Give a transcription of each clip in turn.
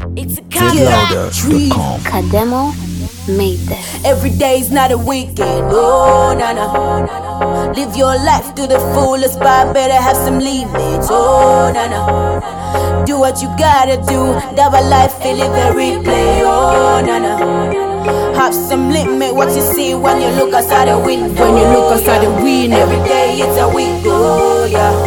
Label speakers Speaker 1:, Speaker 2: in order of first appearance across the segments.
Speaker 1: It's a comeback.
Speaker 2: Kademo made this.
Speaker 1: Every day's not a weekend. Oh, nah. Live your life to the fullest, but better have some limits. Oh, nah. Do what you gotta do. Double life, feel it very play. Oh, nah. Have some limit. What you see when you look outside the window.
Speaker 3: When you look outside the window.
Speaker 1: Every day it's a week. Oh,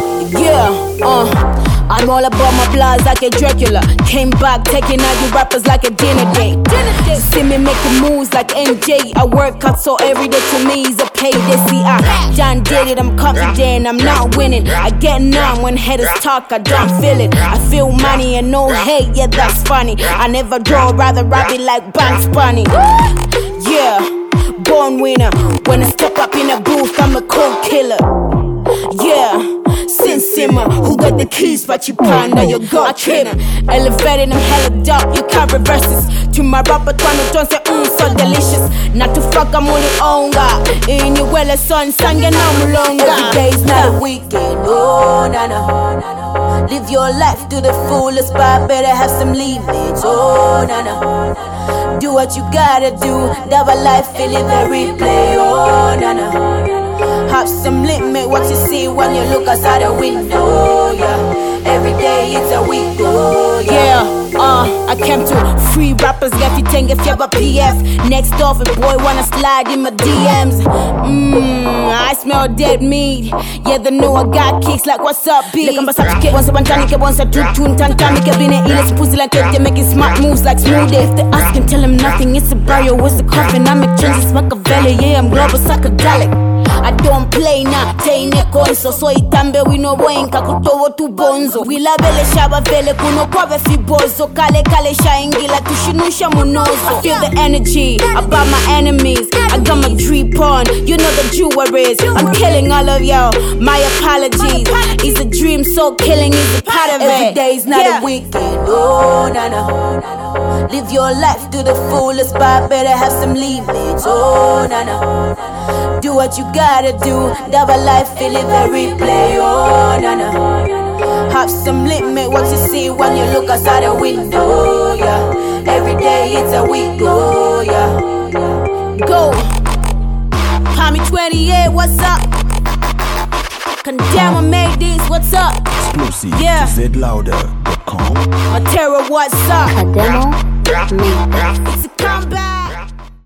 Speaker 3: Yeah, I'm all about my blogs like a Dracula. Came back taking out you rappers like a dinner date. See me making moves like MJ. I work out so every day to me is a payday. See, I done did it, I'm confident, I'm not winning. I get numb when haters talk, I don't feel it. I feel money and no hate, yeah that's funny. I never draw, rather rabbit like Bugs Bunny. Yeah, born winner. When I step up in a booth, I'm a cold killer. Yeah, Sin Simmer, who got the keys but you panda, you got trainer. Elevated, I'm hella dope, you can't reverse this. To my rapper, don't say, so delicious. Not to fuck, I'm only on God. In your well, son, sang and I'm longer.
Speaker 1: Every day's not a weekend, oh, nah. Live your life to the fullest, but better have some limits, oh, nah. Do what you gotta do, double life, feel it very play, oh, nah. Have some limit, what you see when you look outside the window, yeah. Every day it's a week, oh, yeah.
Speaker 3: I came to free rappers, get you tank if you have a PF. Next off, a boy wanna slide in my DMs. I smell dead meat. Yeah, they know I got kicks like what's up, B. Like I'm a subject, once a one time, once a two, tan, make a bin and eat pussy like they're making smart moves like smooth. If they ask and tell them nothing, it's a barrier, what's the coffin? I make changes, Machiavelli, yeah, I'm global psychedelic. I don't play na, teine konso. So itambe wino wenka kutowo tu bonzo. Wila vele shaba vele kuno kwa fibozo. Kale shaingila tushinusha munozo. I feel the energy about my enemies. I got my drip on, you know the jewelries. I'm killing all of y'all, my apologies. It's a dream, so killing is a part of it.
Speaker 1: Every day's not a weekend, oh, nah. Live your life to the fullest, but better have some limits, oh, nah. Do what you gotta do, double life, feel it very play, oh, nah. Have some limit, what you see when you look outside the window, yeah. Every day it's a week, oh, yeah.
Speaker 3: Go, Palmy 28, what's up? Condemn, I made this, what's up?
Speaker 4: Exclusive
Speaker 3: yeah.
Speaker 4: to zlouder.com.
Speaker 3: My terror, what's up?
Speaker 2: Kademo made this.
Speaker 3: It's a comeback.